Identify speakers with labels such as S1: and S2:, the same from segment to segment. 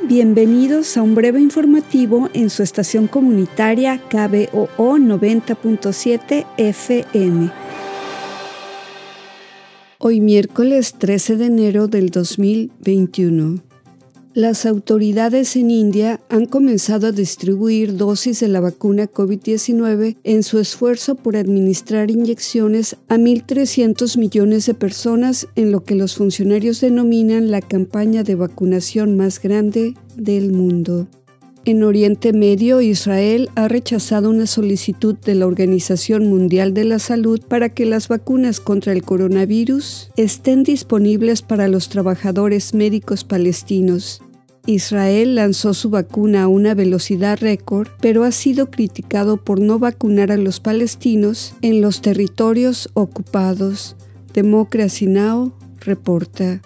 S1: Bienvenidos a un breve informativo en su estación comunitaria KBOO 90.7 FM. Hoy miércoles 13 de enero del 2021. Las autoridades en India han comenzado a distribuir dosis de la vacuna COVID-19 en su esfuerzo por administrar inyecciones a 1.300 millones de personas en lo que los funcionarios denominan la campaña de vacunación más grande del mundo. En Oriente Medio, Israel ha rechazado una solicitud de la Organización Mundial de la Salud para que las vacunas contra el coronavirus estén disponibles para los trabajadores médicos palestinos. Israel lanzó su vacuna a una velocidad récord, pero ha sido criticado por no vacunar a los palestinos en los territorios ocupados. Democracy Now! Reporta.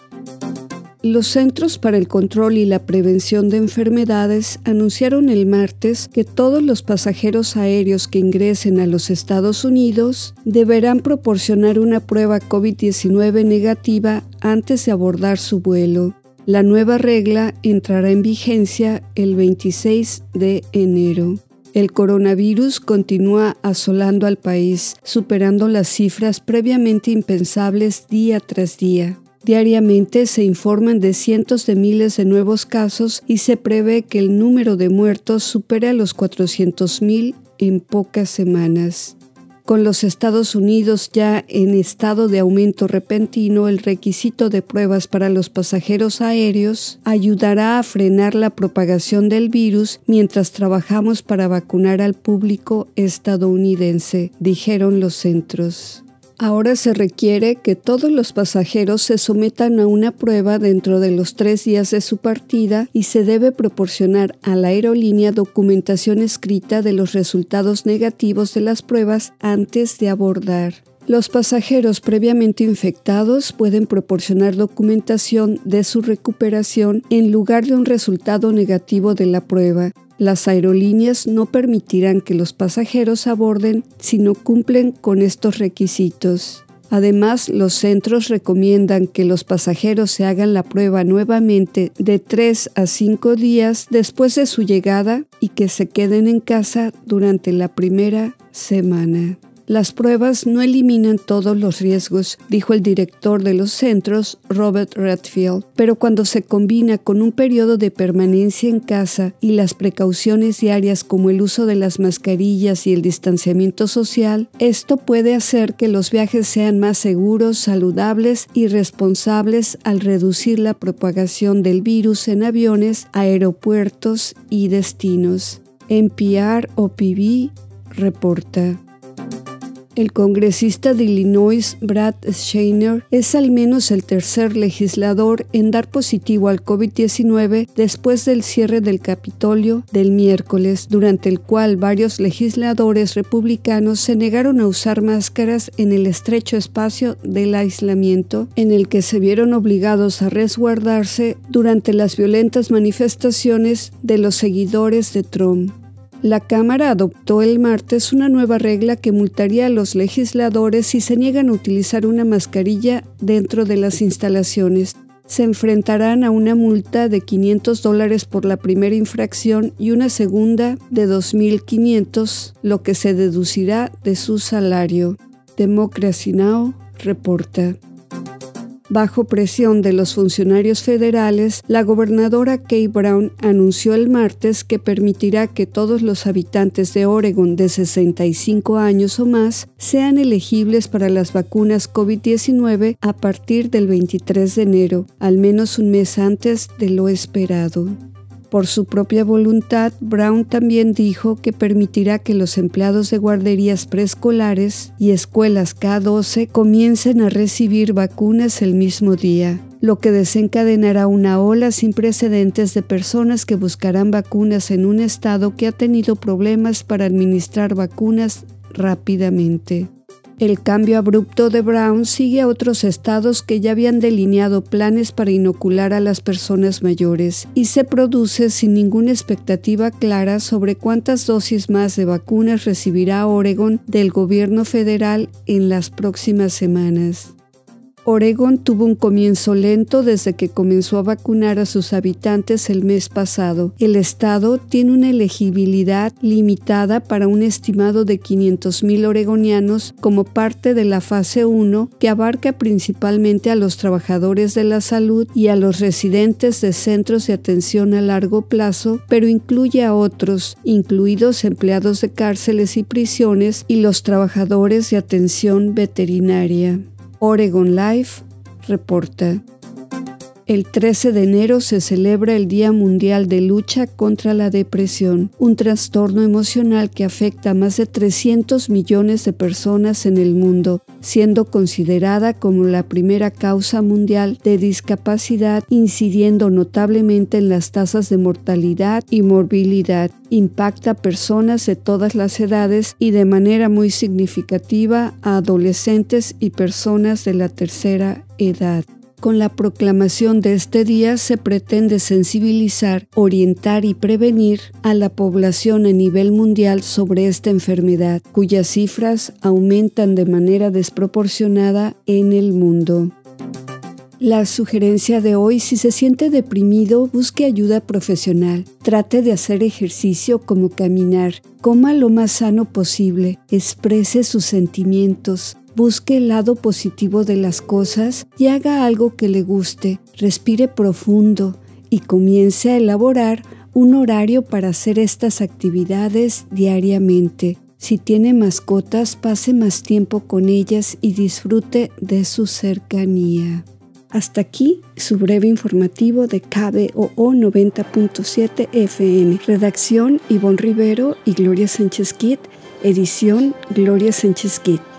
S1: Los Centros para el Control y la Prevención de Enfermedades anunciaron el martes que todos los pasajeros aéreos que ingresen a los Estados Unidos deberán proporcionar una prueba COVID-19 negativa antes de abordar su vuelo. La nueva regla entrará en vigencia el 26 de enero. El coronavirus continúa asolando al país, superando las cifras previamente impensables día tras día. Diariamente se informan de cientos de miles de nuevos casos y se prevé que el número de muertos supere a los 400,000 en pocas semanas. Con los Estados Unidos ya en estado de aumento repentino, el requisito de pruebas para los pasajeros aéreos ayudará a frenar la propagación del virus mientras trabajamos para vacunar al público estadounidense, dijeron los centros. Ahora se requiere que todos los pasajeros se sometan a una prueba dentro de los 3 días de su partida y se debe proporcionar a la aerolínea documentación escrita de los resultados negativos de las pruebas antes de abordar. Los pasajeros previamente infectados pueden proporcionar documentación de su recuperación en lugar de un resultado negativo de la prueba. Las aerolíneas no permitirán que los pasajeros aborden si no cumplen con estos requisitos. Además, los centros recomiendan que los pasajeros se hagan la prueba nuevamente de 3 a 5 días después de su llegada y que se queden en casa durante la primera semana. Las pruebas no eliminan todos los riesgos, dijo el director de los centros, Robert Redfield, pero cuando se combina con un periodo de permanencia en casa y las precauciones diarias como el uso de las mascarillas y el distanciamiento social, esto puede hacer que los viajes sean más seguros, saludables y responsables al reducir la propagación del virus en aviones, aeropuertos y destinos. NPR-OPB reporta. El congresista de Illinois, Brad Shanner, es al menos el tercer legislador en dar positivo al COVID-19 después del cierre del Capitolio del miércoles, durante el cual varios legisladores republicanos se negaron a usar máscaras en el estrecho espacio del aislamiento, en el que se vieron obligados a resguardarse durante las violentas manifestaciones de los seguidores de Trump. La Cámara adoptó el martes una nueva regla que multaría a los legisladores si se niegan a utilizar una mascarilla dentro de las instalaciones. Se enfrentarán a una multa de $500 por la primera infracción y una segunda de $2,500, lo que se deducirá de su salario. Democracy Now! Reporta. Bajo presión de los funcionarios federales, la gobernadora Kay Brown anunció el martes que permitirá que todos los habitantes de Oregon de 65 años o más sean elegibles para las vacunas COVID-19 a partir del 23 de enero, al menos un mes antes de lo esperado. Por su propia voluntad, Brown también dijo que permitirá que los empleados de guarderías preescolares y escuelas K-12 comiencen a recibir vacunas el mismo día, lo que desencadenará una ola sin precedentes de personas que buscarán vacunas en un estado que ha tenido problemas para administrar vacunas rápidamente. El cambio abrupto de Brown sigue a otros estados que ya habían delineado planes para inocular a las personas mayores y se produce sin ninguna expectativa clara sobre cuántas dosis más de vacunas recibirá Oregon del gobierno federal en las próximas semanas. Oregón tuvo un comienzo lento desde que comenzó a vacunar a sus habitantes el mes pasado. El estado tiene una elegibilidad limitada para un estimado de 500,000 oregonianos como parte de la fase 1, que abarca principalmente a los trabajadores de la salud y a los residentes de centros de atención a largo plazo, pero incluye a otros, incluidos empleados de cárceles y prisiones y los trabajadores de atención veterinaria. Oregon Life reporta. El 13 de enero se celebra el Día Mundial de Lucha contra la Depresión, un trastorno emocional que afecta a más de 300 millones de personas en el mundo, siendo considerada como la primera causa mundial de discapacidad, incidiendo notablemente en las tasas de mortalidad y morbilidad. Impacta a personas de todas las edades y de manera muy significativa a adolescentes y personas de la tercera edad. Con la proclamación de este día se pretende sensibilizar, orientar y prevenir a la población a nivel mundial sobre esta enfermedad, cuyas cifras aumentan de manera desproporcionada en el mundo. La sugerencia de hoy: si se siente deprimido, busque ayuda profesional. Trate de hacer ejercicio como caminar. Coma lo más sano posible. Exprese sus sentimientos. Busque el lado positivo de las cosas y haga algo que le guste. Respire profundo y comience a elaborar un horario para hacer estas actividades diariamente. Si tiene mascotas, pase más tiempo con ellas y disfrute de su cercanía. Hasta aquí su breve informativo de KBOO 90.7 FM. Redacción: Ivonne Rivero y Gloria Sánchez Kit. Edición: Gloria Sánchez Kit.